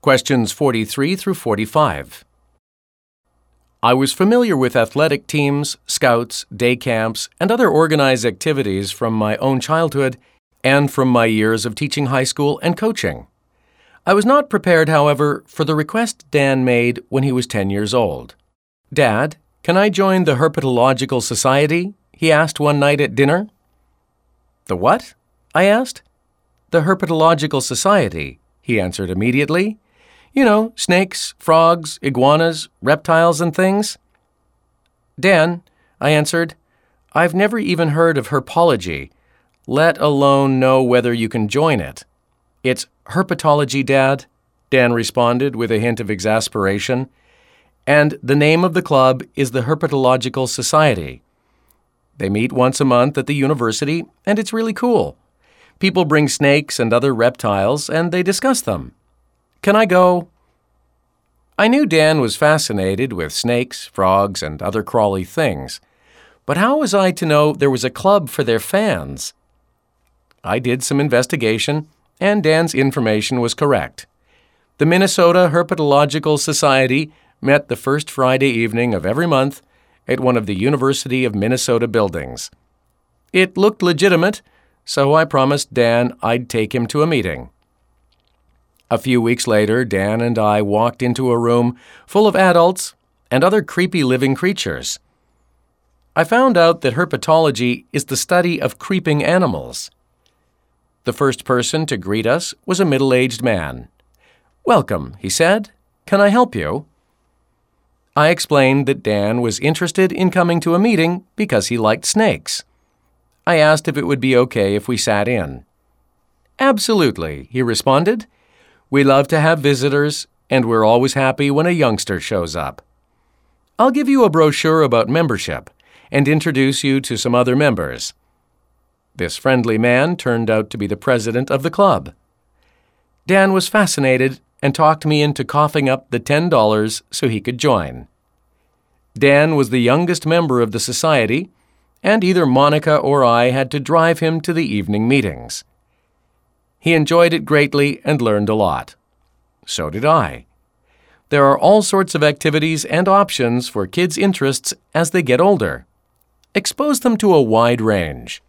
Questions 43 through 45. I was familiar with athletic teams, scouts, day camps, and other organized activities from my own childhood and from my years of teaching high school and coaching. I was not prepared, however, for the request Dan made when he was 10 years old. "Dad, can I join the Herpetological Society?" he asked one night at dinner. "The what?" I asked. "The Herpetological Society," he answered immediately. "You know, snakes, frogs, iguanas, reptiles, and things." "Dan," I answered, "I've never even heard of herpology, let alone know whether you can join it." "It's herpetology, Dad," Dan responded with a hint of exasperation. "And the name of the club is the Herpetological Society. They meet once a month at the university, and it's really cool. People bring snakes and other reptiles, and they discuss them. Can I go?" I knew Dan was fascinated with snakes, frogs, and other crawly things, but how was I to know there was a club for their fans? I did some investigation, and Dan's information was correct. The Minnesota Herpetological Society met the first Friday evening of every month at one of the University of Minnesota buildings. It looked legitimate, so I promised Dan I'd take him to a meeting. A few weeks later, Dan and I walked into a room full of adults and other creepy living creatures. I found out that herpetology is the study of creeping animals. The first person to greet us was a middle-aged man. "Welcome," he said. "Can I help you?" I explained that Dan was interested in coming to a meeting because he liked snakes. I asked if it would be okay if we sat in. "Absolutely," he responded. "We love to have visitors, and we're always happy when a youngster shows up. I'll give you a brochure about membership and introduce you to some other members." This friendly man turned out to be the president of the club. Dan was fascinated and talked me into coughing up the $10 so he could join. Dan was the youngest member of the society, and either Monica or I had to drive him to the evening meetings. He enjoyed it greatly and learned a lot. So did I. There are all sorts of activities and options for kids' interests as they get older. Expose them to a wide range.